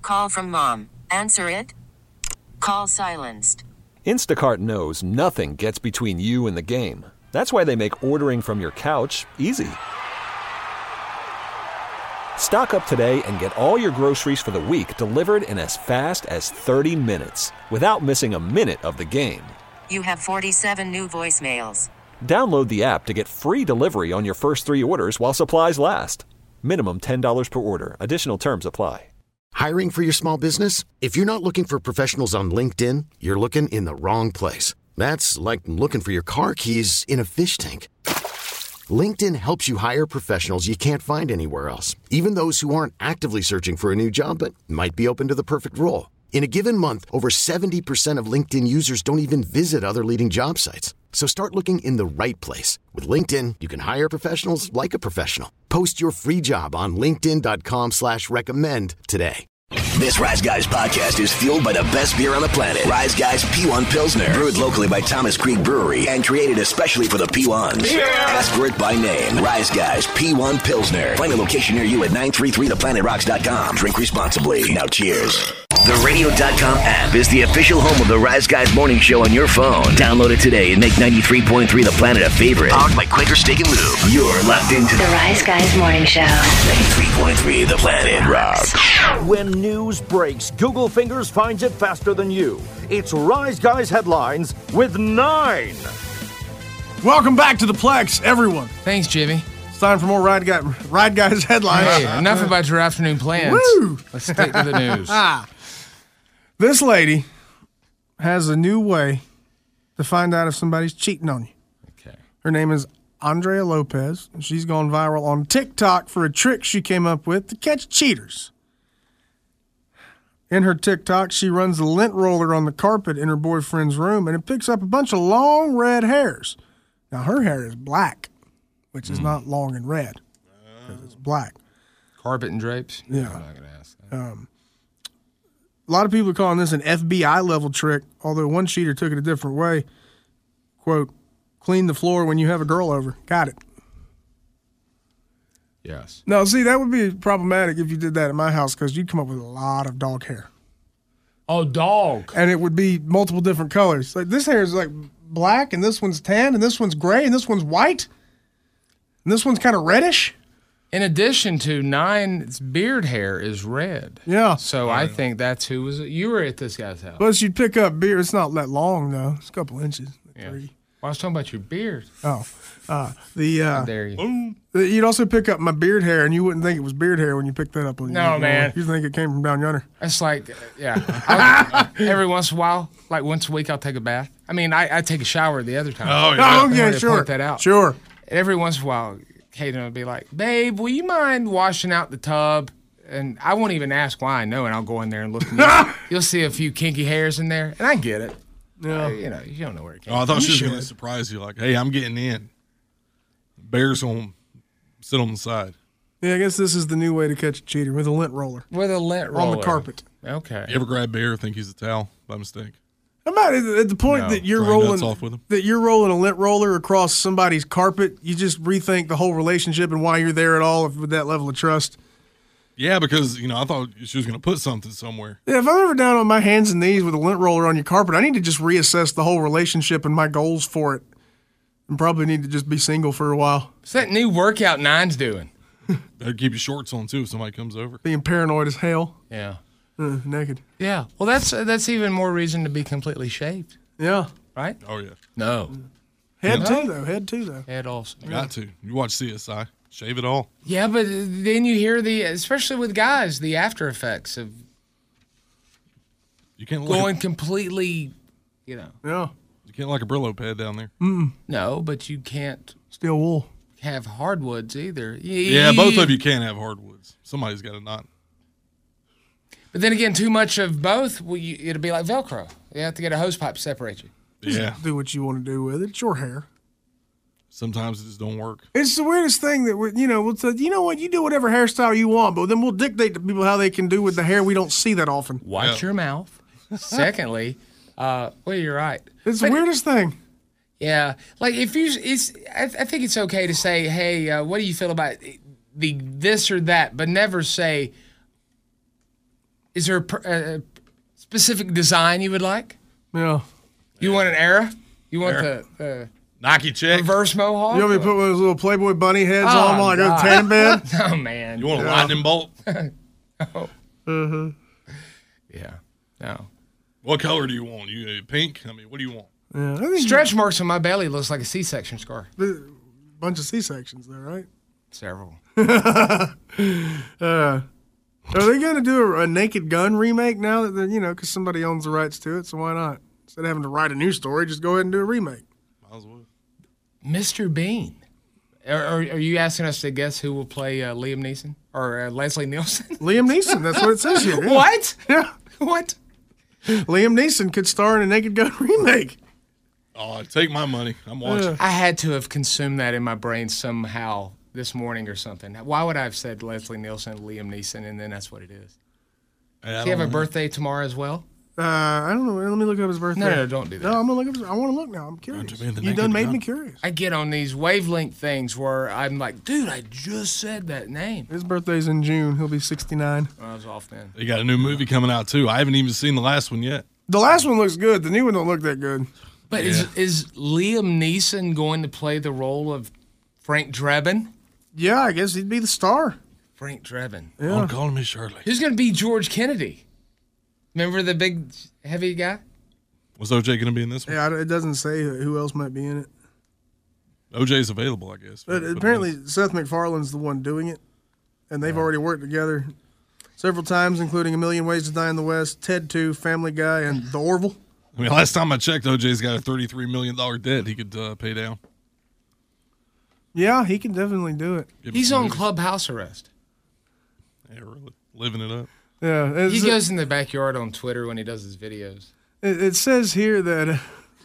Call from mom. Answer it. Call silenced. Instacart knows nothing gets between you and the game. That's why they make ordering from your couch easy. Stock up today and get all your groceries for the week delivered in as fast as 30 minutes without missing a minute of the game. You have 47 new voicemails. Download the app to get free delivery on your first 3 orders while supplies last. Minimum $10 per order. Additional terms apply. Hiring for your small business? If you're not looking for professionals on LinkedIn, you're looking in the wrong place. That's like looking for your car keys in a fish tank. LinkedIn helps you hire professionals you can't find anywhere else, even those who aren't actively searching for a new job but might be open to the perfect role. In a given month, over 70% of LinkedIn users don't even visit other leading job sites. So start looking in the right place. With LinkedIn, you can hire professionals like a professional. Post your free job on linkedin.com/recommend today. This Rise Guys podcast is fueled by the best beer on the planet. Rise Guys P1 Pilsner. Brewed locally by Thomas Creek Brewery and created especially for the P1s. Yeah. Ask for it by name. Rise Guys P1 Pilsner. Find a location near you at 933theplanetRocks.com. Drink responsibly. Now cheers. The Radio.com app is the official home of the Rise Guys Morning Show on your phone. Download it today and make 93.3 The Planet a favorite. Powered by Quaker Steak and Lube. You're locked into the Rise Guys Morning Show. 93.3 The Planet Rocks. When news breaks, Google Fingers finds it faster than you. It's Rise Guys Headlines with 9. Welcome back to the Plex, everyone. Thanks, Jimmy. It's time for more Ride Guys Headlines. Hey, enough about your afternoon plans. Woo! Let's stick to the news. This lady has a new way to find out if somebody's cheating on you. Okay. Her name is Andrea Lopez, and she's gone viral on TikTok for a trick she came up with to catch cheaters. In her TikTok, she runs a lint roller on the carpet in her boyfriend's room, and it picks up a bunch of long red hairs. Now, her hair is black, which is not long and red, because it's black. Carpet and drapes? Yeah. I'm not going to ask that. A lot of people are calling this an FBI-level trick, although one cheater took it a different way. Quote, clean the floor when you have a girl over. Got it. Yes. No, see, that would be problematic if you did that at my house because you'd come up with a lot of dog hair. Oh, dog. And it would be multiple different colors. Like this hair is like black, and this one's tan, and this one's gray, and this one's white, and this one's kind of reddish. In addition to 9's beard hair is red. Yeah. So I think that's who was it. You were at this guy's house. Plus, you'd pick up beard. It's not that long, though. It's a couple inches. Yeah. Well, I was talking about your beard. Oh. How dare you. You'd also pick up my beard hair, and you wouldn't think it was beard hair when you picked that up. On No, man. You'd think it came from down yonder. It's like, yeah. Every once in a while, like once a week, I'll take a bath. I mean, I take a shower the other time. Oh, yeah. I Okay, sure. Point that out. Sure. Every once in a while, Kaden will be like, babe, will you mind washing out the tub? And I won't even ask why I know, and I'll go in there and look. And you'll see a few kinky hairs in there, and I get it. Yeah. You don't know where it came from. I thought she was should. going to surprise you, like, hey, I'm getting in. Bear's going to sit on the side. Yeah, I guess this is the new way to catch a cheater, with a lint roller. With a lint roller. On the carpet. Okay. You ever grab Bear, think he's a towel by mistake? How about at the point that you're rolling a lint roller across somebody's carpet, you just rethink the whole relationship and why you're there at all with that level of trust? Yeah, because, I thought she was going to put something somewhere. Yeah, if I'm ever down on my hands and knees with a lint roller on your carpet, I need to just reassess the whole relationship and my goals for it. And probably need to just be single for a while. What's that new workout 9's doing? Better keep your shorts on, too, if somebody comes over. Being paranoid as hell. Yeah. Naked. Yeah. Well, that's even more reason to be completely shaved. Yeah. Right? Oh, yeah. No. Head too, though. Head also. Got to. You watch CSI. Shave it all. Yeah, but then you hear especially with guys, the after effects of you can't going completely, Yeah. You can't like a Brillo pad down there. No, but you can't steal wool. Have hardwoods either. Yeah, both of you can't have hardwoods. Somebody's got to not. But then again, too much of both, it'll be like Velcro. You have to get a hose pipe to separate you. Yeah. Just do what you want to do with it. It's your hair. Sometimes it just don't work. It's the weirdest thing that we'll say, you know what, you do whatever hairstyle you want, but then we'll dictate to people how they can do with the hair we don't see that often. Watch your mouth. Secondly, you're right. It's the weirdest thing. Yeah, like I think it's okay to say, hey, what do you feel about the this or that, but never say. Is there a specific design you would like? Yeah. You want an era? You want the Nike check. reverse mohawk? You want me to put one of those little Playboy bunny heads Oh, on while I go to God. the tanning bed? Oh, man. You want a lightning bolt? Yeah. No. What color do you want? You pink? I mean, what do you want? Yeah, I think Stretch marks on my belly looks like a C-section scar. a bunch of C-sections there, right? Several. Are they going to do a Naked Gun remake now that they're, because somebody owns the rights to it, so why not? Instead of having to write a new story, just go ahead and do a remake. Might as well. Mr. Bean. Are you asking us to guess who will play Liam Neeson or Leslie Nielsen? Liam Neeson, that's what it says here. Yeah. What? Yeah. What? Liam Neeson could star in a Naked Gun remake. Oh, take my money. I'm watching. I had to have consumed that in my brain somehow this morning or something. Why would I have said Leslie Nielsen, Liam Neeson, and then that's what it is? Does he have a birthday tomorrow as well? I don't know. Let me look up his birthday. No, don't do that. No, I'm going to look up his, I want to look now. I'm curious. You done made me curious. I get on these wavelength things where I'm like, dude, I just said that name. His birthday's in June. He'll be 69. I was off then. They got a new movie coming out, too. I haven't even seen the last one yet. The last one looks good. The new one don't look that good. But is Liam Neeson going to play the role of Frank Drebin? Yeah, I guess he'd be the star. Frank Drebin. Yeah. Don't call me Shirley. Who's going to be George Kennedy? Remember the big, heavy guy? Was OJ going to be in this one? Yeah, it doesn't say who else might be in it. OJ's available, I guess. But apparently Seth MacFarlane's the one doing it, and they've already worked together several times, including A Million Ways to Die in the West, Ted 2, Family Guy, and The Orville. I mean, last time I checked, OJ's got a $33 million debt he could pay down. Yeah, he can definitely do it. He's on clubhouse arrest. Yeah, really. Living it up. Yeah, He goes in the backyard on Twitter when he does his videos. It says here that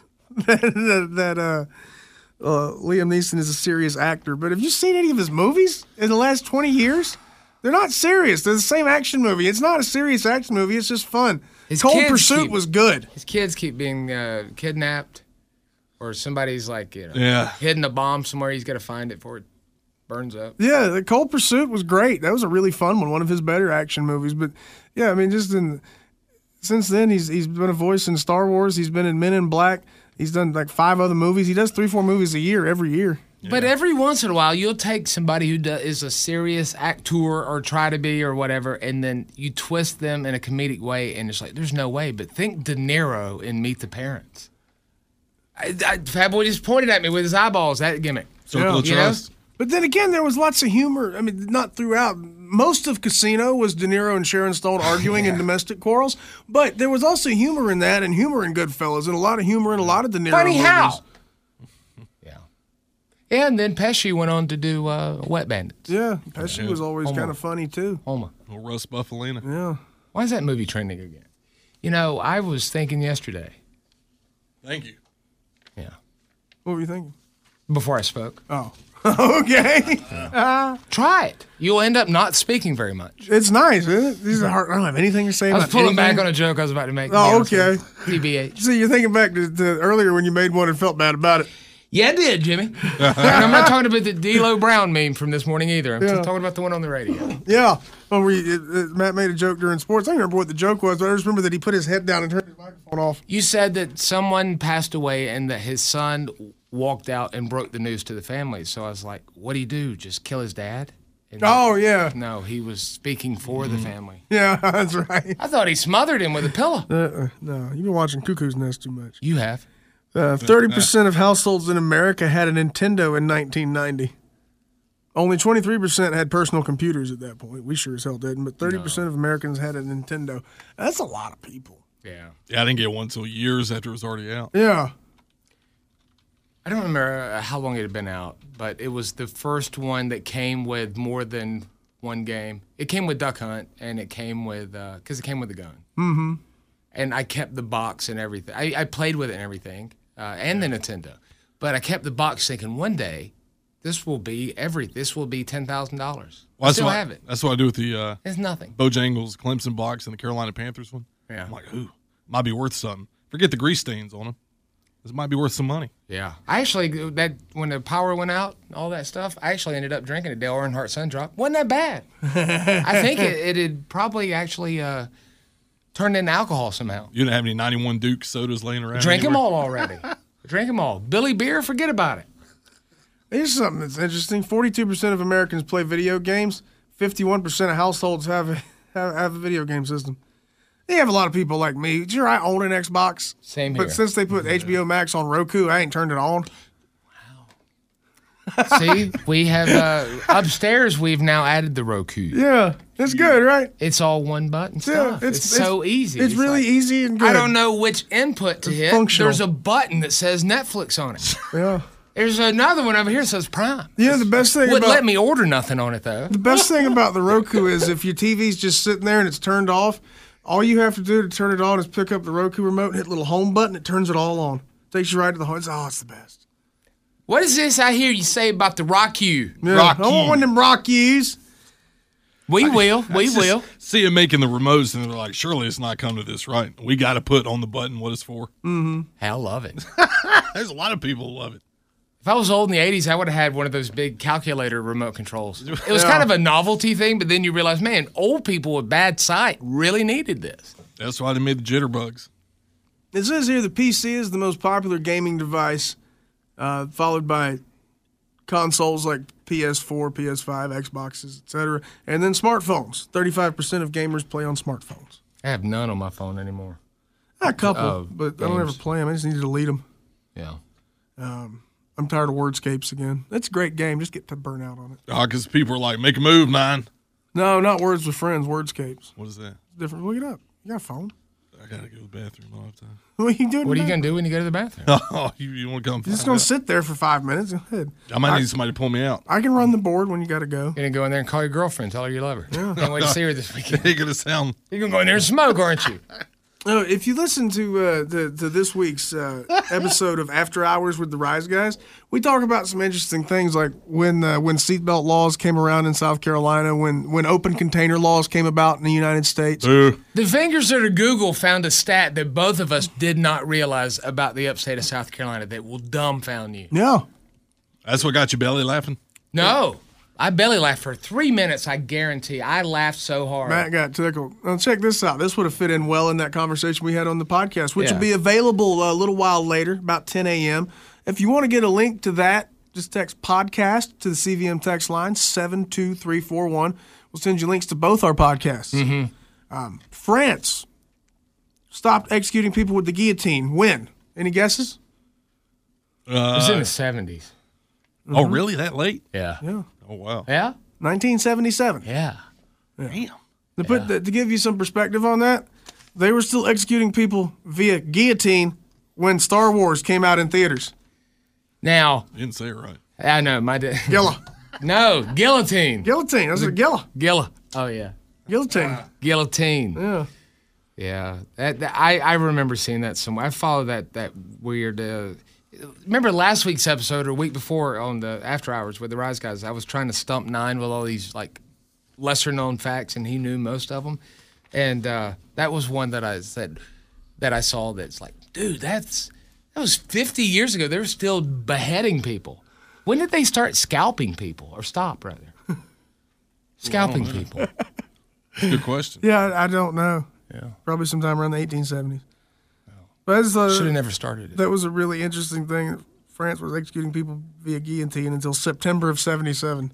Liam Neeson is a serious actor, but have you seen any of his movies in the last 20 years? They're not serious. They're the same action movie. It's not a serious action movie. It's just fun. Cold Pursuit was good. His kids keep being kidnapped, or somebody's like, Yeah. hidden a bomb somewhere. He's got to find it before it burns up. Yeah, the Cold Pursuit was great. That was a really fun one of his better action movies. But yeah, I mean, since then he's been a voice in Star Wars. He's been in Men in Black. He's done like 5 other movies. He does 3-4 movies a year every year. But every once in a while, you'll take somebody who is a serious actor or try to be or whatever, and then you twist them in a comedic way, and it's like, there's no way. But think De Niro in Meet the Parents. Fat Boy just pointed at me with his eyeballs, that gimmick. Circle of You know? Trust. But then again, there was lots of humor. I mean, not throughout. Most of Casino was De Niro and Sharon Stone arguing in domestic quarrels. But there was also humor in that, and humor in Goodfellas, and a lot of humor in a lot of De Niro Funny movies. how? Yeah. And then Pesci went on to do Wet Bandits. Yeah, Pesci was always kind of funny, too. Homa. Little Russ Buffalina. Yeah. Why is that movie trending again? You know, I was thinking yesterday. Thank you. Yeah. What were you thinking? Before I spoke. Oh. Okay. Try it. You'll end up not speaking very much. It's nice, isn't it? These are hard. I don't have anything to say I was about pulling anything. back on a joke I was about to make. Oh, okay. TBH. See, you're thinking back to earlier when you made one and felt bad about it. Yeah, I did, Jimmy. And I'm not talking about the D'Lo Brown meme from this morning either. I'm talking about the one on the radio. Yeah. When Matt made a joke during sports. I don't remember what the joke was, but I just remember that he put his head down and turned his microphone off. You said that someone passed away and that his son walked out and broke the news to the family. So I was like, what do you do? Just kill his dad? And Oh, yeah. No, he was speaking for the family. Yeah, that's right. I thought he smothered him with a pillow. No, you've been watching Cuckoo's Nest too much. You have. 30% of households in America had a Nintendo in 1990. Only 23% had personal computers at that point. We sure as hell didn't, but 30% of Americans had a Nintendo. That's a lot of people. Yeah. Yeah, I didn't get one until years after it was already out. Yeah. I don't remember how long it had been out, but it was the first one that came with more than one game. It came with Duck Hunt, and it came with, because it came with a gun. Mm-hmm. And I kept the box and everything. I played with it and everything, and the Nintendo. But I kept the box thinking, one day, this will be $10,000. Well, I still have it. That's what I do with the It's nothing. Bojangles Clemson box and the Carolina Panthers one. Yeah. I'm like, ooh, might be worth something. Forget the grease stains on them. This might be worth some money. Yeah. I actually, when the power went out, all that stuff, I actually ended up drinking a Dale Earnhardt Sun Drop. Wasn't that bad. I think it had probably actually turned into alcohol somehow. You didn't have any 91 Duke sodas laying around? Drink them anywhere? all already. Drink them all. Billy Beer, forget about it. Here's something that's interesting. 42% of Americans play video games. 51% of households have a video game system. You have a lot of people like me. Sure, I own an Xbox. Same here. But since they put HBO Max on Roku, I ain't turned it on. See, we have upstairs. We've now added the Roku. Yeah, it's good, right? It's all one button stuff. Yeah, it's so easy. It's really like, easy and good. I don't know which input to hit. Functional. There's a button that says Netflix on it. Yeah. There's another one over here that says Prime. Yeah, the best thing Wouldn't about let me order nothing on it though. the best thing about the Roku is if your TV's just sitting there and it's turned off, all you have to do to turn it on is pick up the Roku remote and hit the little home button. It turns it all on. Takes you right to the home. It's the best. What is this I hear you say about the Roku? Yeah, Rock I want one of them Rockies. We will. See them making the remotes, and they're like, surely it's not come to this, right? We got to put on the button what it's for. I love it. There's a lot of people who love it. If I was old in the 80s, I would have had one of those big calculator remote controls. It was kind of a novelty thing, but then you realize, man, old people with bad sight really needed this. That's why they made the jitterbugs. It says here the PC is the most popular gaming device, followed by consoles like PS4, PS5, Xboxes, etc., and then smartphones. 35% of gamers play on smartphones. I have none on my phone anymore. A couple, but I don't ever games. play them. I just need to delete them. Yeah. I'm tired of Wordscapes again. It's a great game. Just get to burn out on it. Because people are like, make a move, man. No, not Words with Friends. Wordscapes. What is that? It's different. Look it up. You got a phone. I got to go to the bathroom all the time. What are you doing? What are you going to do when you go to the bathroom? Oh, you want to come? You're just going to sit there for 5 minutes. Go ahead. I might need somebody to pull me out. I can run the board when you got to go. You're going to go in there and call your girlfriend, tell her you love her. Can't wait to see her this weekend. They're going to sound. You're going to go in there and smoke, aren't you? If you listen to this week's episode of After Hours with the Rise Guys, we talk about some interesting things like when seatbelt laws came around in South Carolina, when open container laws came about in the United States. The fingers that are Google found a stat that both of us did not realize about the upstate of South Carolina that will dumbfound you. Yeah. That's what got your belly laughing? No. I belly laughed for 3 minutes, I guarantee. I laughed so hard. Matt got tickled. Now check this out. This would have fit in well in that conversation we had on the podcast, which Yeah. will be available a little while later, about 10 a.m. If you want to get a link to that, just text podcast to the CVM text line, 72341. We'll send you links to both our podcasts. France stopped executing people with the guillotine. When? Any guesses? It was in the 70s. Oh, really? That late? Yeah. Yeah. Oh, wow. Yeah? 1977. Yeah. Damn. To give you some perspective on that, they were still executing people via guillotine when Star Wars came out in theaters. Now, You didn't say it right. I know, my dad. Gilla. No, guillotine. Guillotine. That's a Gilla. Oh, yeah. Guillotine. Guillotine. Yeah. Yeah. I remember seeing that somewhere. I followed that weird. Remember last week's episode or week before on the After Hours with the Rise Guys, I was trying to stump Nine with all these like lesser known facts, and he knew most of them. And that was one that I said that I saw that's like, dude, that was 50 years ago. They were still beheading people. When did they start scalping people, or stop rather? Scalping people. Good question. Yeah, I don't know. Yeah. Probably sometime around the 1870s. But Should have never started it. that was a really interesting thing. France was executing people via guillotine until September of 77.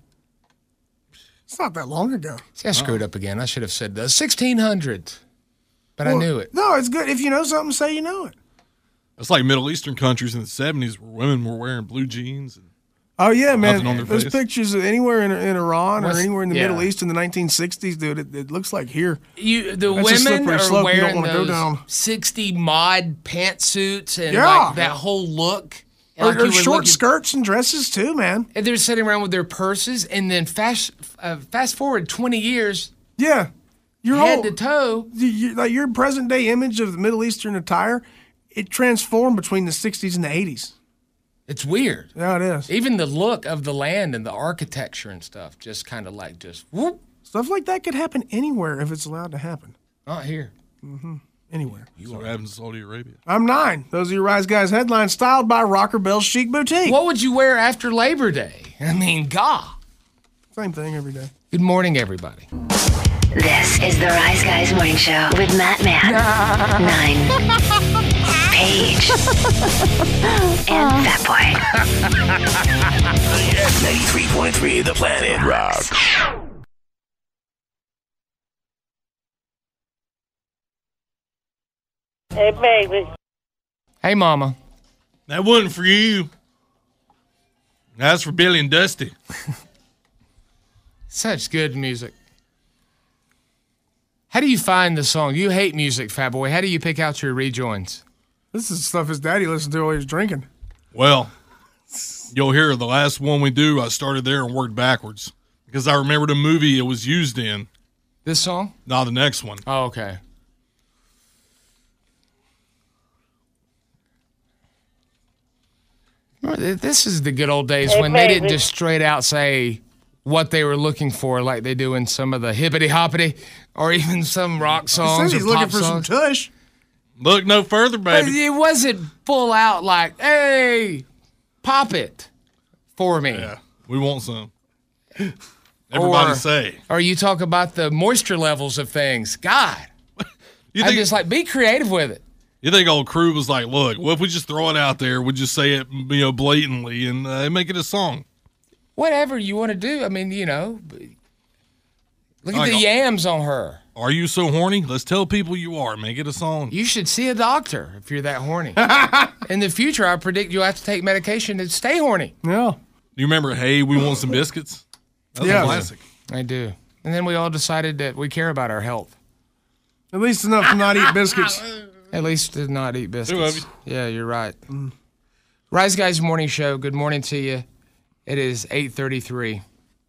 It's not that long ago. See, I screwed up again. I should have said the 1600s, but I knew it. No, it's good. If you know something, say you know it. It's like Middle Eastern countries in the 70s where women were wearing blue jeans. And Oh, yeah, Nothing on man. their Those face. pictures of anywhere in Iran or What's- anywhere in the yeah. Middle East in the 1960s, dude, it looks like here. The That's a women slippery are slope you don't wearing wanna go those down. 60 mod pantsuits and Yeah. like that whole look. Like you Or were short looking- skirts and dresses, too, man. And they're sitting around with their purses, and then fast forward 20 years, Yeah. Your head whole, to toe. like your present day image of the Middle Eastern attire, it transformed between the 60s and the 80s. It's weird. Yeah, it is. Even the look of the land and the architecture and stuff, just kind of like whoop, Stuff like that could happen anywhere if it's allowed to happen. not here. Anywhere. so what happens in Saudi Arabia? I'm 9. Those are your Rise Guys headlines, styled by Rocker Bell's Chic Boutique. What would you wear after Labor Day? I mean, God. Same thing every day. Good morning, everybody. This is the Rise Guys Morning Show with Matt Man, 9, Paige, and Fat Boy. 93.3 The Planet Rock. Hey, baby. Hey, Mama. That wasn't for you. That's for Billy and Dusty. Such good music. How do you find the song? You hate music, Fat Boy. How do you pick out your rejoins? This is stuff his daddy listened to while he was drinking. Well, you'll hear the last one we do, I started there and worked backwards. Because I remember the movie it was used in. This song? No, the next one. Oh, okay. This is the good old days when they didn't just straight out say what they were looking for like they do in some of the hippity hoppity or even some rock songs. He says he's looking for some tush. Look no further, baby. But it wasn't full out like, hey, pop it for me. Yeah, we want some. Everybody say. Or you talk about the moisture levels of things. God. I'm just like, be creative with it. You think old Crew was like, look, what if we just throw it out there? We just say it, blatantly and make it a song. Whatever you want to do. I mean, look at the yams on her. Are you so horny? Let's tell people you are. Make it a song. You should see a doctor if you're that horny. In the future, I predict you'll have to take medication to stay horny. Yeah. Do you remember, hey, we want some biscuits? That's a classic. I do. And then we all decided that we care about our health. At least enough to not eat biscuits. At least to not eat biscuits. Yeah, you're right. Rise Guys Morning Show. Good morning to you. It is 8:33.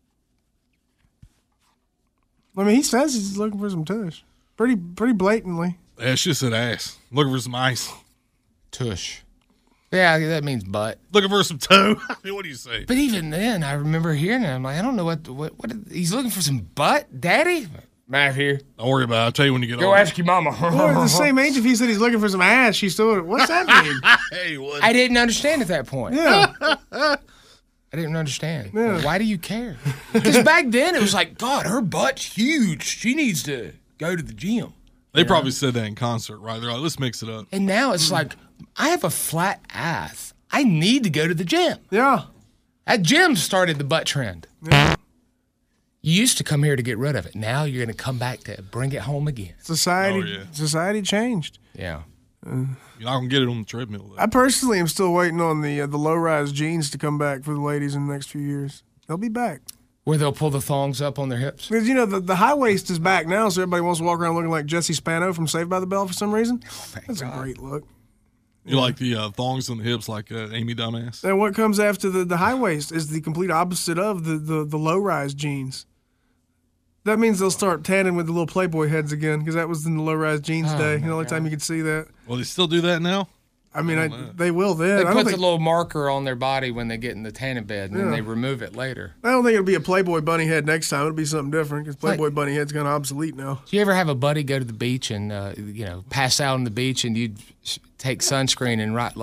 I mean, he says he's looking for some tush. Pretty blatantly. That's just an ass. Looking for some ice. Tush. Yeah, that means butt. Looking for some toe. I mean, what do you say? But even then, I remember hearing it. I'm like, I don't know what he's looking for some butt, Daddy? Matt here. Don't worry about it. I'll tell you when you get Go ask your mama. Or the same age, if he said he's looking for some ass, she's still. What's that mean? Hey, what? I didn't understand at that point. Yeah. I didn't understand. Yeah. Why do you care? Because back then it was like, God, her butt's huge. She needs to go to the gym. They probably said that in concert, right? They're like, let's mix it up. And now it's like, I have a flat ass. I need to go to the gym. Yeah. That gym started the butt trend. Yeah. You used to come here to get rid of it. Now you're going to come back to bring it home again. Society changed. Yeah. You're not going to get it on the treadmill, though. I personally am still waiting on the low-rise jeans to come back for the ladies in the next few years. They'll be back. Where they'll pull the thongs up on their hips? Because, the high waist is back now, so everybody wants to walk around looking like Jesse Spano from Saved by the Bell for some reason. That's a great look. You like the thongs on the hips like Amy Dumbass? And what comes after the high waist is the complete opposite of the low-rise jeans. That means they'll start tanning with the little Playboy heads again, because that was in the low-rise jeans day. The only time you could see that. Well, they still do that now? I mean, they will then. They put the little marker on their body when they get in the tanning bed, and then they remove it later. I don't think it'll be a Playboy bunny head next time. It'll be something different, because Playboy bunny head's kind of obsolete now. Do you ever have a buddy go to the beach and, pass out on the beach, and you'd take sunscreen and write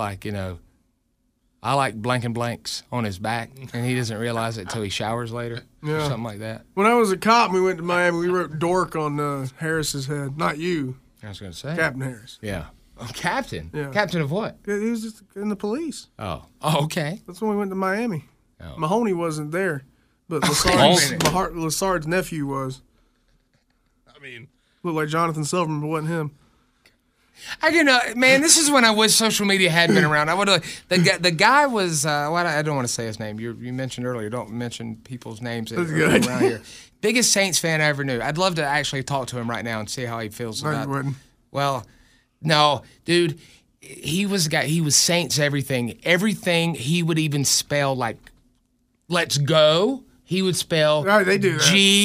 I like blank and blanks on his back, and he doesn't realize it until he showers later or something like that? When I was a cop, we went to Miami. We wrote dork on Harris's head. Not you. I was going to say. Captain Harris. Yeah. Oh, Captain? Yeah. Captain of what? He was just in the police. Oh, okay. That's when we went to Miami. Oh. Mahoney wasn't there, but Lassard's nephew was. I mean, looked like Jonathan Silverman, but wasn't him. Man, this is when I wish social media had been around. I would have. The guy was. I don't want to say his name. You mentioned earlier. Don't mention people's names that are around here. Biggest Saints fan I ever knew. I'd love to actually talk to him right now and see how he feels about. You wouldn't. Well, no, dude. He was a guy. He was Saints everything. Everything. He would even spell like, "Let's go." He would spell. Right, they do that.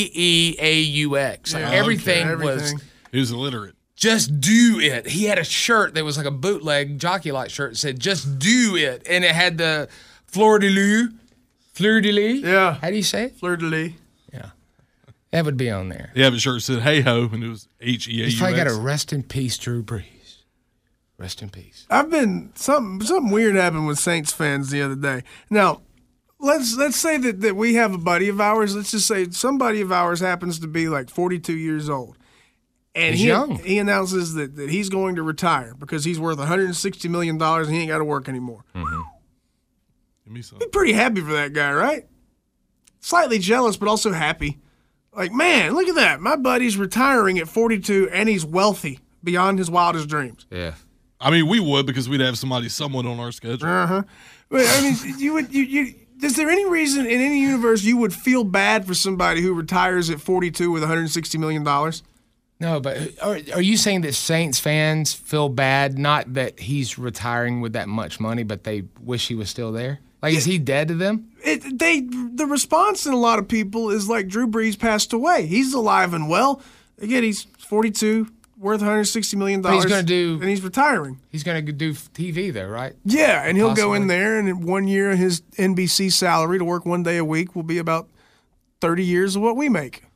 Geaux. Like everything was. He was illiterate. Just do it. He had a shirt that was like a bootleg jockey-like shirt that said, just do it. And it had the fleur-de-lis. Fleur-de-lis? Yeah. How do you say it? Fleur-de-lis. Yeah. That would be on there. Yeah, but shirt said, hey-ho, and it was H-E-A-U-X. He's probably got a rest in peace, Drew Brees. Rest in peace. Something weird happened with Saints fans the other day. Now, let's say that we have a buddy of ours. Let's just say some buddy of ours happens to be like 42 years old. And He's young. He announces that he's going to retire because he's worth $160 million and he ain't got to work anymore. Mm-hmm. Give me some. Be pretty happy for that guy, right? Slightly jealous, but also happy. Like, man, look at that. My buddy's retiring at 42 and he's wealthy beyond his wildest dreams. Yeah. I mean, we would because we'd have somebody somewhat on our schedule. But, I mean, you is there any reason in any universe you would feel bad for somebody who retires at 42 with $160 million? No, but are you saying that Saints fans feel bad, not that he's retiring with that much money, but they wish he was still there? Like, is he dead to them? The response in a lot of people is like Drew Brees passed away. He's alive and well. Again, he's 42, worth $160 million. But he's going to do, and he's retiring. He's going to do TV, though, right? Yeah, and he'll go in Possibly. there, and in 1 year, his NBC salary to work 1 day a week will be about 30 years of what we make.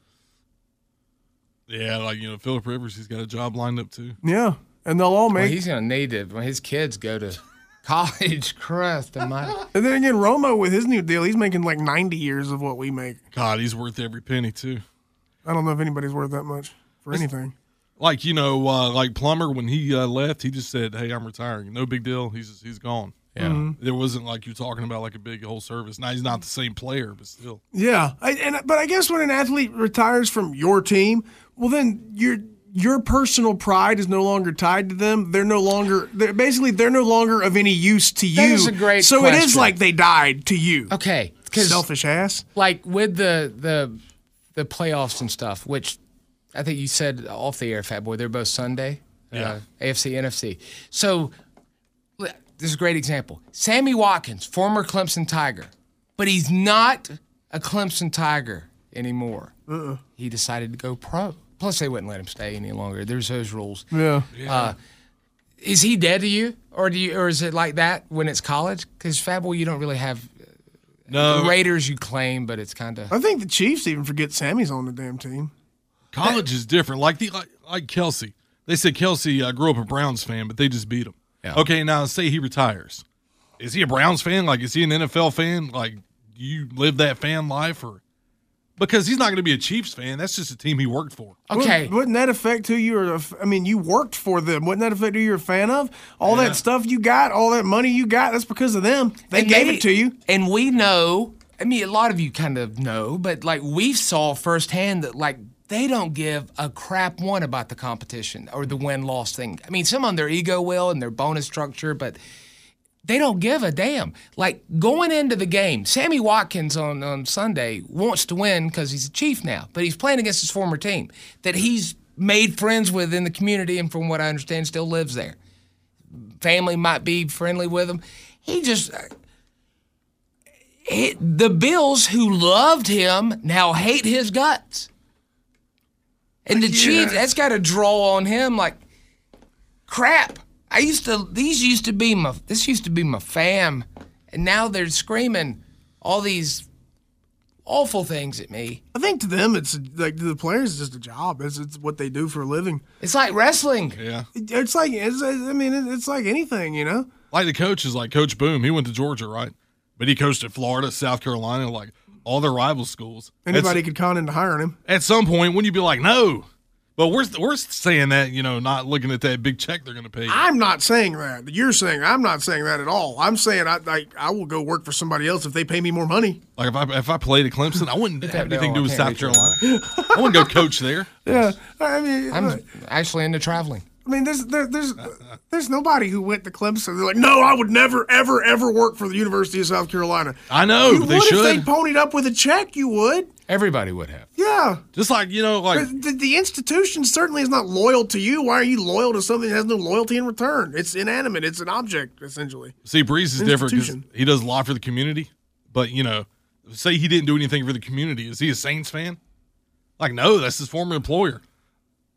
Yeah, like, Phillip Rivers, he's got a job lined up too. Yeah, and they'll all Well, make. he's going to need it when his kids go to college. Christ almighty. And then again, Romo with his new deal, he's making like 90 years of what we make. God, he's worth every penny too. I don't know if anybody's worth that much for anything. Like, like Plummer, when he left, he just said, "Hey, I'm retiring. No big deal. He's gone." Yeah. Mm-hmm. There wasn't like you're talking about like a big whole service. Now he's not the same player, but still. Yeah, but I guess when an athlete retires from your team, well, then your personal pride is no longer tied to them. They're no longer of any use to you. That is a great So it is question. like they died to you. Okay. Selfish ass. Like with the playoffs and stuff, which I think you said off the air, Fat Boy, they're both Sunday. Yeah. AFC, NFC. So this is a great example. Sammy Watkins, former Clemson Tiger, but he's not a Clemson Tiger anymore. He decided to go pro. Plus, they wouldn't let him stay any longer. There's those rules. Yeah. Is he dead to you, or is it like that when it's college? Because Fat Boy, you don't really have No. the Raiders. You claim, but it's kind of. I think the Chiefs even forget Sammy's on the damn team. College is different. Like Kelsey. They said Kelsey grew up a Browns fan, but they just beat him. Yeah. Okay, now say he retires. Is he a Browns fan? Like, is he an NFL fan? Like, do you live that fan life? Or because he's not going to be a Chiefs fan. That's just a team he worked for. Okay. Wouldn't that affect who you were? You worked for them. Wouldn't that affect who you're a fan of? All that stuff you got, all that money you got, that's because of them. They gave it to you. And we know, a lot of you kind of know, but like we saw firsthand that like they don't give a crap one about the competition or the win-loss thing. Some on their ego will and their bonus structure, but they don't give a damn. Like going into the game, Sammy Watkins on Sunday wants to win because he's a Chief now, but he's playing against his former team that he's made friends with in the community and from what I understand still lives there. Family might be friendly with him. He just... the Bills who loved him now hate his guts. And the Chiefs, that's got to draw on him like crap. This used to be my fam, and now they're screaming all these awful things at me. I think to them, it's like to the players, it's just a job. It's what they do for a living. It's like wrestling. Yeah. It's like it's like anything, Like the coaches, like Coach Boom, he went to Georgia, right? But he coached at Florida, South Carolina, like all their rival schools. Anybody could con into hiring him. At some point, wouldn't you be like, no? But we're saying that, not looking at that big check they're going to pay you. I'm not saying that. You're saying I'm not saying that at all. I'm saying I will go work for somebody else if they pay me more money. Like if I played at Clemson, I wouldn't have anything to do with South Carolina. I wouldn't go coach there. Yeah, I'm actually into traveling. There's nobody who went to Clemson. They're like, no, I would never, ever, ever work for the University of South Carolina. I know, you they would should. If they ponied up with a check, you would. Everybody would have. Yeah. Just like, like... The institution certainly is not loyal to you. Why are you loyal to something that has no loyalty in return? It's inanimate. It's an object, essentially. See, Breeze is different because he does a lot for the community. But, say he didn't do anything for the community. Is he a Saints fan? Like, no, that's his former employer.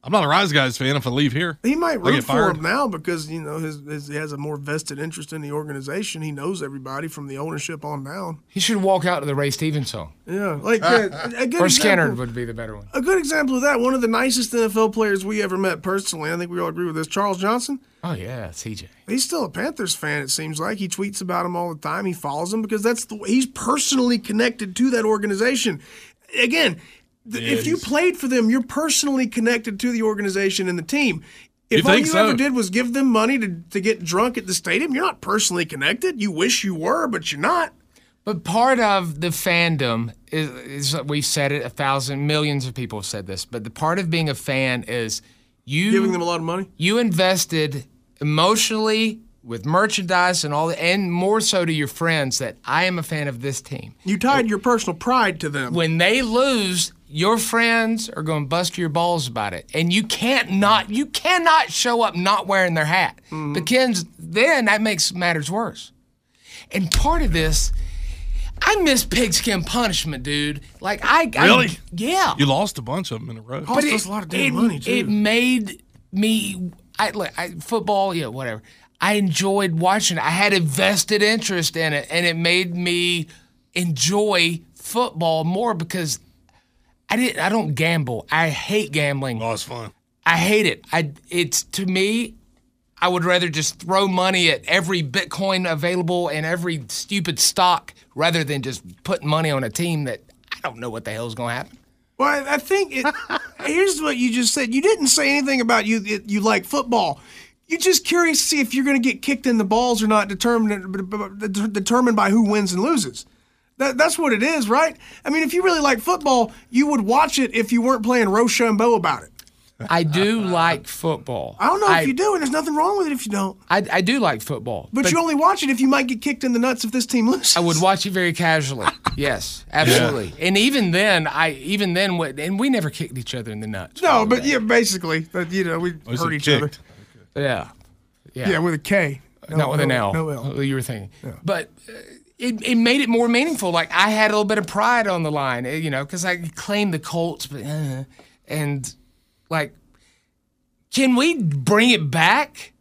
I'm not a Rise Guys fan if I leave here. He might I root get for fired. him now because, he has a more vested interest in the organization. He knows everybody from the ownership on down. He should walk out to the Ray Stevens song. Yeah. Like, a good Or Skinner example- would be the better one. A good example of that, one of the nicest NFL players we ever met personally, I think we all agree with this, Charles Johnson. Oh, yeah, CJ. He's still a Panthers fan, it seems like. He tweets about him all the time. He follows them because he's personally connected to that organization. Again, if you played for them, you're personally connected to the organization and the team. If all you ever did was give them money to get drunk at the stadium, you're not personally connected. You wish you were, but you're not. But part of the fandom is we've said it 1,000 millions of people have said this, but the part of being a fan is you Giving them a lot of money? You invested emotionally with merchandise and all that, and more so to your friends that I am a fan of this team. You tied your personal pride to them. When they lose, your friends are going to bust your balls about it, and you cannot show up not wearing their hat because then that makes matters worse. And part of this, I miss pigskin punishment, dude. Like Really? Yeah. You lost a bunch of them in a row. Cost us a lot of damn money, too. It made me football, yeah, whatever. I enjoyed watching it. I had a vested interest in it, and it made me enjoy football more because I don't gamble. I hate gambling. Oh, it's fun. I hate it. It's to me, I would rather just throw money at every Bitcoin available and every stupid stock rather than just put money on a team that I don't know what the hell's going to happen. Well, I think here's what you just said. You didn't say anything about you like football. You're just curious to see if you're going to get kicked in the balls or not, determined by who wins and loses. That's what it is, right? I mean, if you really like football, you would watch it if you weren't playing Rochambeau about it. I do like football. I don't know if you do, and there's nothing wrong with it if you don't. I do like football. But you only watch it if you might get kicked in the nuts if this team loses. I would watch it very casually. Yes, absolutely. Yeah. And even then, and we never kicked each other in the nuts. No, but yeah, basically, we hurt each other. Yeah. Yeah, with a K. Not with an L. No L. You were thinking. Yeah. But it made it more meaningful. Like, I had a little bit of pride on the line, because I claimed the Colts, but and, like, can we bring it back?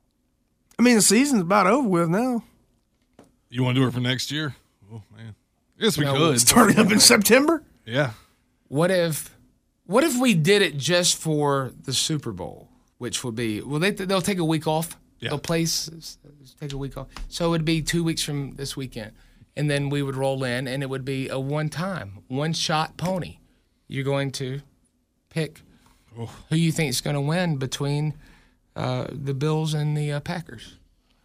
I mean, the season's about over with now. You want to do it for next year? Oh, man. Yes, we could. Starting up in September? Yeah. What if we did it just for the Super Bowl? Which will be, they'll take a week off. Yeah. They'll take a week off. So it would be 2 weeks from this weekend. And then we would roll in, and it would be a one-shot pony. You're going to pick who you think is going to win between the Bills and the Packers.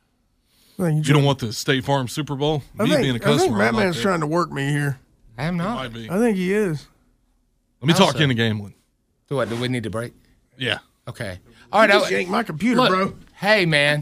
You don't want the State Farm Super Bowl? I think Batman's trying to work me here. I am not. Might be. I think he is. Let me talk you into gambling. Do we need to break? Yeah. Okay. All right. You just yanked my computer, bro. Hey, man.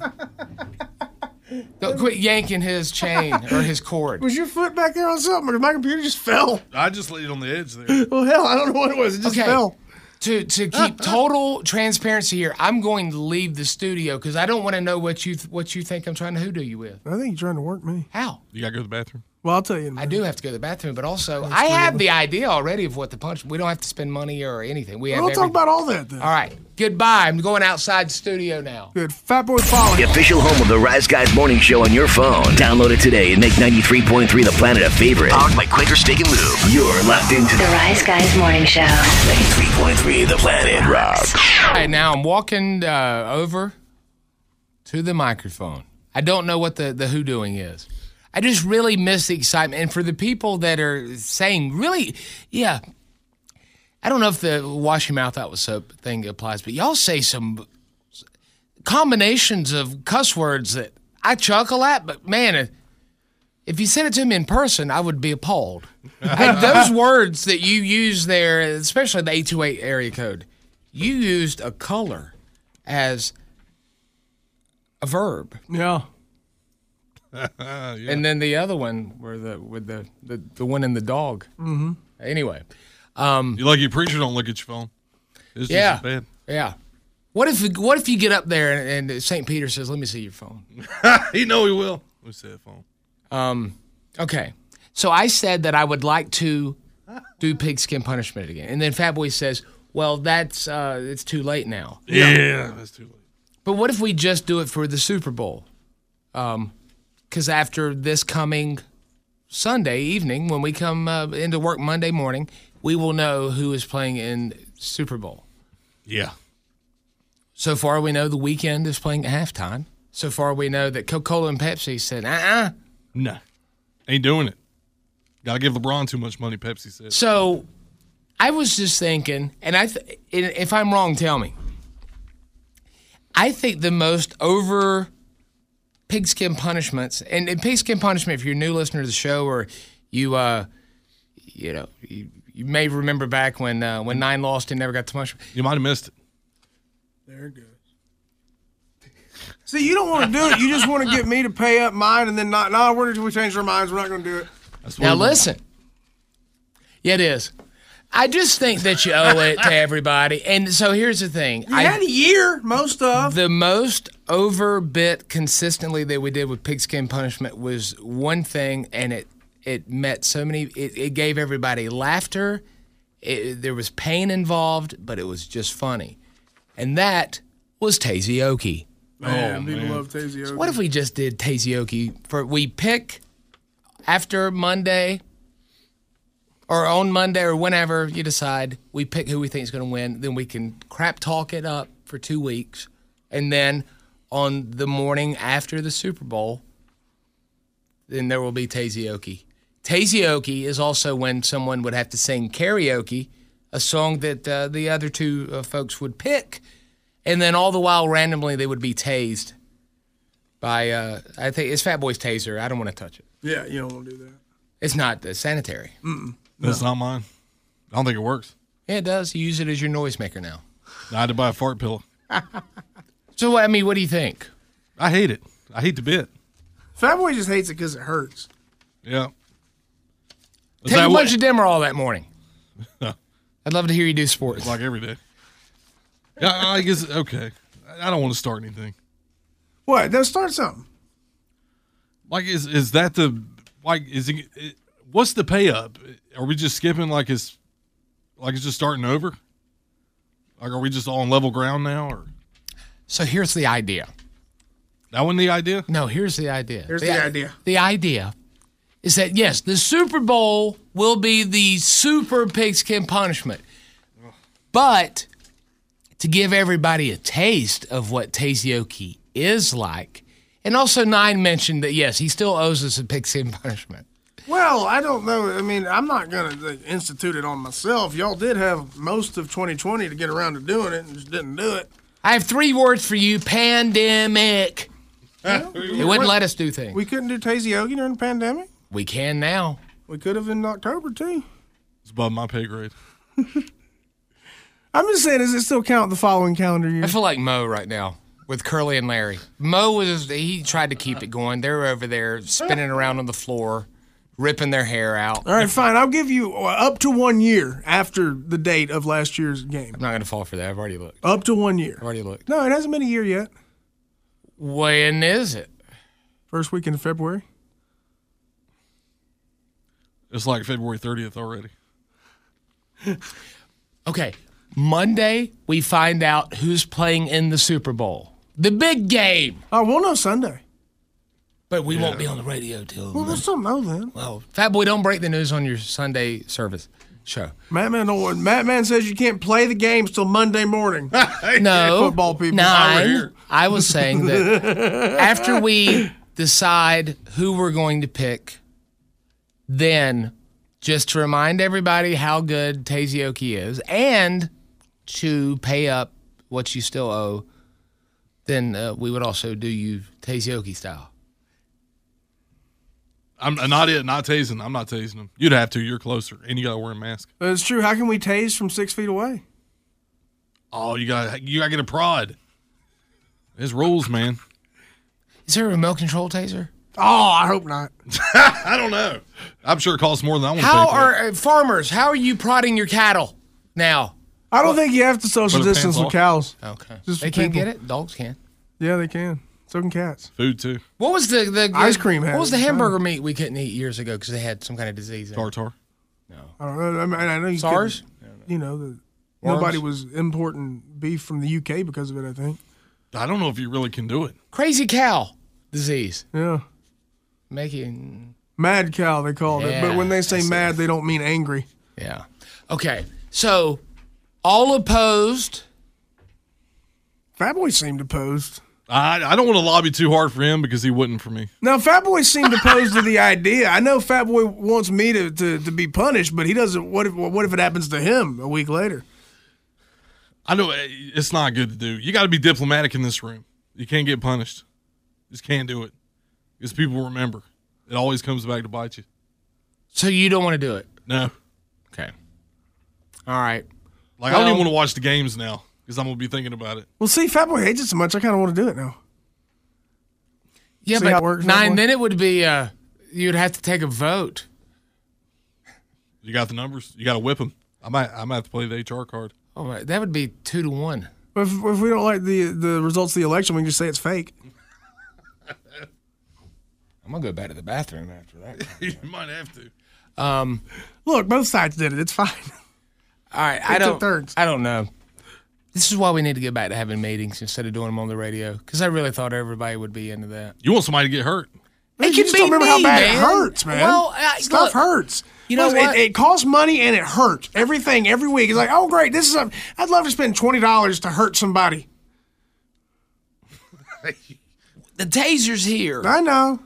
Don't quit yanking his chain or his cord. Was your foot back there on something, or my computer just fell? I just laid it on the edge there. Well, hell, I don't know what it was. It just fell. To keep total transparency here, I'm going to leave the studio because I don't want to know what you think I'm trying to hoodoo you with. I think you're trying to work me. How? You got to go to the bathroom? Well, I'll tell you. I do have to go to the bathroom, but also I have the idea already of what the punch. We don't have to spend money or anything. We'll talk about all that then. All right. Goodbye. I'm going outside the studio now. Good. Fat Boy Polly. The official home of the Rise Guys Morning Show on your phone. Download it today and make 93.3 The Planet a favorite. Powered by Quaker Steak and Lube. You're locked into The Rise Guys Morning Show. 93.3 The Planet Rock. All right, now I'm walking over to the microphone. I don't know what the hoodooing is. I just really miss the excitement. And for the people that are saying, really, yeah, I don't know if the wash your mouth out with soap thing applies, but y'all say some combinations of cuss words that I chuckle at, but man, if you said it to me in person, I would be appalled. And those words that you use there, especially the 828 area code, you used a color as a verb. Yeah. Yeah. And then the other one were with the one in the dog. Mm-hmm. Anyway, you like your preacher don't look at your phone. It's just as bad. Yeah. What if you get up there and St. Peter says, "Let me see your phone." He know he will. Let me see that phone. Okay. So I said that I would like to do pigskin punishment again, and then Fat Boy says, Well, that's it's too late now. Yeah, that's too late. But what if we just do it for the Super Bowl? Because after this coming Sunday evening, when we come into work Monday morning, we will know who is playing in Super Bowl. Yeah. So far, we know the Weeknd is playing at halftime. So far, we know that Coca-Cola and Pepsi said, No. Ain't doing it. Gotta give LeBron too much money, Pepsi said. So I was just thinking, and if I'm wrong, tell me. I think the most over pigskin punishments, and pigskin punishment, if you're a new listener to the show, or you may remember back when Nine lost and never got to punishment. You might have missed it. There it goes. See, you don't want to do it. You just want to get me to pay up mine and then not. No, we changed our minds. We're not going to do it. Now listen. Yeah, it is. I just think that you owe it to everybody. And so here's the thing. You had a year, most of. The most over bit consistently that we did with pigskin punishment was one thing, and it met so many. It gave everybody laughter. There was pain involved, but it was just funny. And that was Taseoki. Man, people love Taseoki. So what if we just did Taseoki? We pick after Monday or on Monday or whenever you decide, we pick who we think is going to win. Then we can crap talk it up for 2 weeks. And then on the morning after the Super Bowl, then there will be Taseoki. Taseoki is also when someone would have to sing karaoke, a song that the other two folks would pick. And then all the while, randomly, they would be tased by, I think it's Fat Boy's taser. I don't want to touch it. Yeah, you don't want to do that. It's not sanitary. That's not mine. I don't think it works. Yeah, it does. You use it as your noisemaker now. I had to buy a fart pillow. So, what do you think? I hate it. I hate the bit. Fat Boy just hates it because it hurts. Yeah. Take a bunch of Demerol that morning. I'd love to hear you do sports. Like every day. Yeah, I guess, okay. I don't want to start anything. What? Then start something. Like, is that the, like, what's the pay up? Are we just skipping like it's just starting over? Like, are we just all on level ground now? Or So here's the idea. That wasn't the idea? No, here's the idea. Here's the idea. The idea is that, yes, the Super Bowl will be the super pigskin punishment. But to give everybody a taste of what Taseoki is like, and also Nine mentioned that, yes, he still owes us a pigskin punishment. Well, I don't know. I mean, I'm not going to institute it on myself. Y'all did have most of 2020 to get around to doing it and just didn't do it. I have 3 words for you: pandemic. It wouldn't let us do things. We couldn't do Taseoki during the pandemic? We can now. We could have in October, too. It's above my pay grade. I'm just saying, does it still count the following calendar year? I feel like Mo right now with Curly and Larry. Mo he tried to keep it going. They're over there spinning around on the floor, ripping their hair out. All right, fine. I'll give you up to 1 year after the date of last year's game. I'm not going to fall for that. I've already looked. Up to 1 year. I've already looked. No, it hasn't been a year yet. When is it? First weekend of February. It's like February 30th already. Okay. Monday, we find out who's playing in the Super Bowl. The big game. Oh, we'll know Sunday. But we won't be on the radio till. Well, we'll still know then. Well, Fat Boy, don't break the news on your Sunday service show. Madman says you can't play the games till Monday morning. No. Football people. Nine. I was saying that after we decide who we're going to pick, then just to remind everybody how good Taseoki is and to pay up what you still owe, then we would also do you Taseoki style. I'm not tasing. I'm not tasing him. You'd have to. You're closer, and you got to wear a mask. That's true. How can we tase from 6 feet away? Oh, you got to get a prod. There's rules, man. Is there a remote control taser? Oh, I hope not. I don't know. I'm sure it costs more than I want to pay How for. are farmers? How are you prodding your cattle now? I don't think you have to social distance with cows. Okay. Just They for can't people. get it? Dogs can. Yeah, they can. So can cats. Food too. What was the Ice cream What has was the it. hamburger meat we couldn't eat years ago because they had some kind of disease? In it? Tartar. I don't know. I know you SARS? couldn't- You know, Nobody was importing beef from the UK because of it, I think. I don't know if you really can do it. Crazy cow disease. Yeah. Making mad cow, they called it. But when they say mad, they don't mean angry. Yeah. Okay. So, all opposed. Fatboy seemed opposed. I don't want to lobby too hard for him because he wouldn't for me. Now, Fatboy seemed opposed to the idea. I know Fatboy wants me to be punished, but he doesn't. What if it happens to him a week later? I know it's not good to do. You got to be diplomatic in this room. You can't get punished. Just can't do it. Because people remember. It always comes back to bite you. So you don't want to do it? No. Okay. All right. I don't even want to watch the games now because I'm going to be thinking about it. Well, see, Fatboy hates it so much, I kind of want to do it now. Yeah, see how but it works, 9, then it would be, you'd have to take a vote. You got the numbers? You got to whip them. I might have to play the HR card. Oh, that would be 2-1. If we don't like the results of the election, we can just say it's fake. I'm going to go back to the bathroom after that. You might have to. Look, both sides did it. It's fine. All right. I don't know. This is why we need to get back to having meetings instead of doing them on the radio, because I really thought everybody would be into that. You want somebody to get hurt. You just don't remember how bad it hurts, man. Well, Stuff hurts. You know what? It costs money and it hurts. Everything, every week. It's like, oh, great. I'd love to spend $20 to hurt somebody. The taser's here. I know.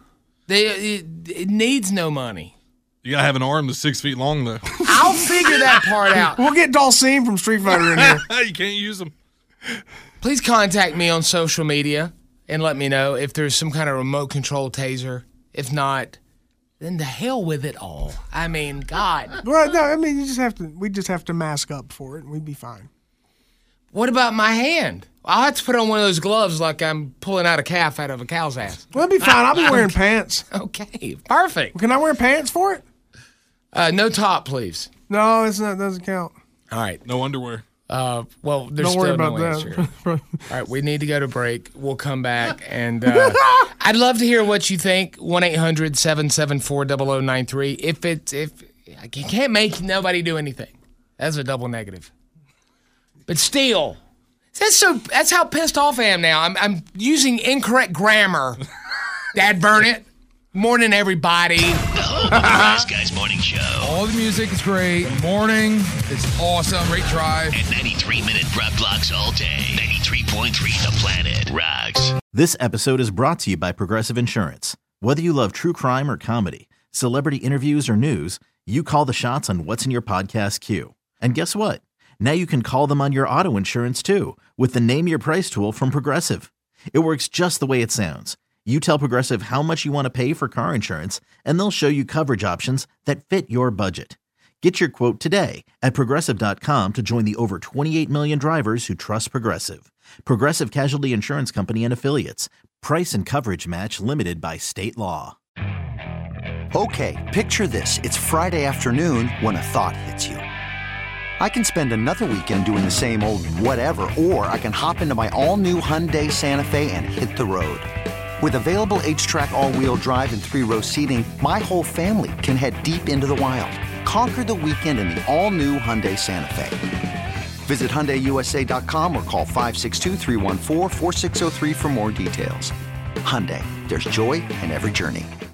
It needs no money. You got to have an arm that's 6 feet long, though. I'll figure that part out. We'll get Dulcine from Street Fighter in here. You can't use them. Please contact me on social media and let me know if there's some kind of remote control taser. If not, then the hell with it all. I mean, God. Well, no, I mean, we just have to mask up for it and we'd be fine. What about my hand? I'll have to put on one of those gloves like I'm pulling out a calf out of a cow's ass. Well, it'll be fine. I'll be wearing pants. Okay, perfect. Can I wear pants for it? No top, please. No, it doesn't count. All right. No underwear. Well, there's Don't worry still about no that. answer. All right, we need to go to break. We'll come back, and I'd love to hear what you think. 1-800-774-0093. If you can't make nobody do anything, that's a double negative. But still, that's how pissed off I am now. I'm using incorrect grammar. Dad, burn it. Morning, everybody. Nice Guys Morning Show. All the music is great. Morning is awesome. Great drive. And 93-minute rap blocks all day. 93.3 The Planet rocks. This episode is brought to you by Progressive Insurance. Whether you love true crime or comedy, celebrity interviews or news, you call the shots on what's in your podcast queue. And guess what? Now you can call them on your auto insurance too with the Name Your Price tool from Progressive. It works just the way it sounds. You tell Progressive how much you want to pay for car insurance, and they'll show you coverage options that fit your budget. Get your quote today at Progressive.com to join the over 28 million drivers who trust Progressive. Progressive Casualty Insurance Company and Affiliates. Price and coverage match limited by state law. Okay, picture this. It's Friday afternoon when a thought hits you. I can spend another weekend doing the same old whatever, or I can hop into my all-new Hyundai Santa Fe and hit the road. With available H-Track all-wheel drive and 3-row seating, my whole family can head deep into the wild. Conquer the weekend in the all-new Hyundai Santa Fe. Visit HyundaiUSA.com or call 562-314-4603 for more details. Hyundai, there's joy in every journey.